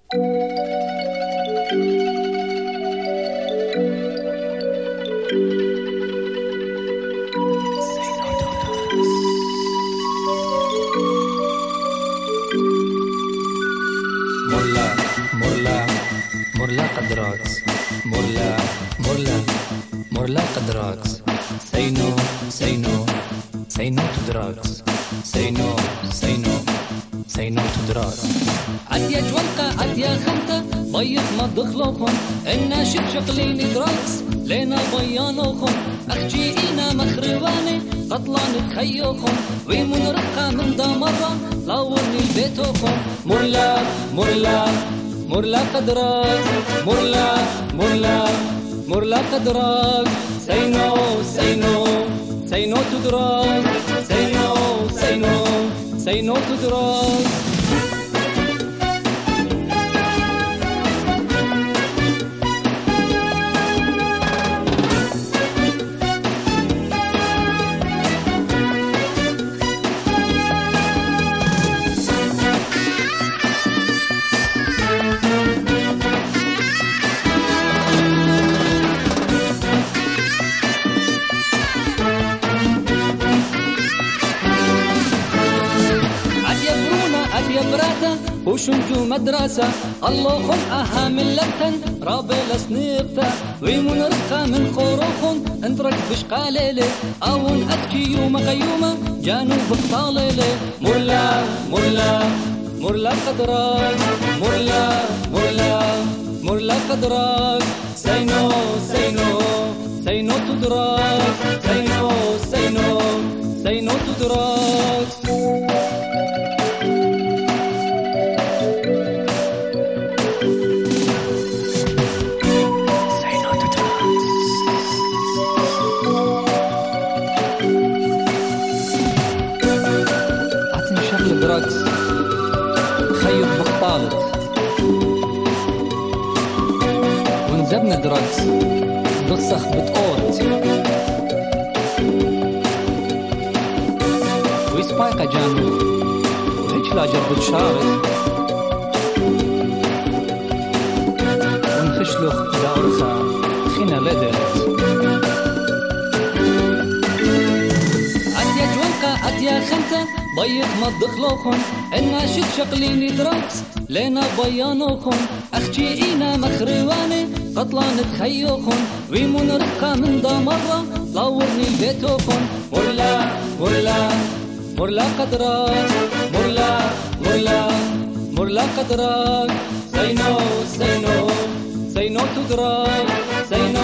Morla drugs. Say no, say no, say no to drugs. Say no, say no, say no to drugs. عديا جوالقة عديا خمتة ضيق ما دخلوكم إنا شقليني دراكس لينا ضيانوكم أخجي إينا مخرباني قطلان بخيوكم ويمون رقة من دا مرة لاورني بيتوكم مرلا مرلا مرلا قدراك مرلا مرلا مرلا قدراك say no say no say no to drugs say no say no say no to drugs وشنجو مدرسة الله خن أهم اللتن رابل سنيبتا ويمون رقا من خوروخن انترك بش قاليلي أون أتكيو مغيومة جانو بطاليلي مرلا مرلا مرلا قدراك مرلا مرلا مرلا قدراك say no say no say no to drugs say no say no say no to drugs دراكس خيط بقطالت ونزبنا دراكس بصخ بتقوت ويسبايقة جانو وهيك لاجر بتشارت ونخشلخ داورخا خينا لدرت عديا جوانقة عديا خمتة ضيق ما تدخلوكم إنا شقليني دراكس لينا بيانوكم أخجي إينا مخرواني قطلان تخيوكم ويمون رقا من دا مرة لاورني بيتوكم مرلا مرلا مرلا قدراك مرلا مرلا مرلا قدراك say no say no say no to drugs say no